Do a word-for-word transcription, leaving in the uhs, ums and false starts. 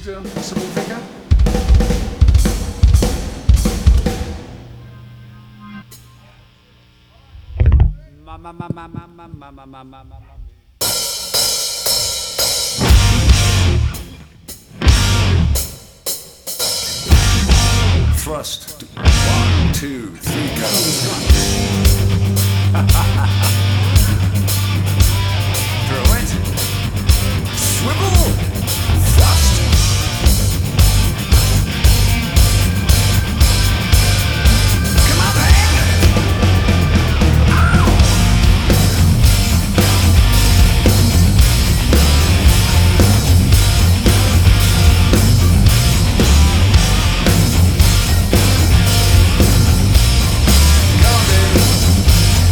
Is it impossible, Vicar? Mamma, mamma, mamma, mamma, mamma, mamma. Thrust. One, two, three, go.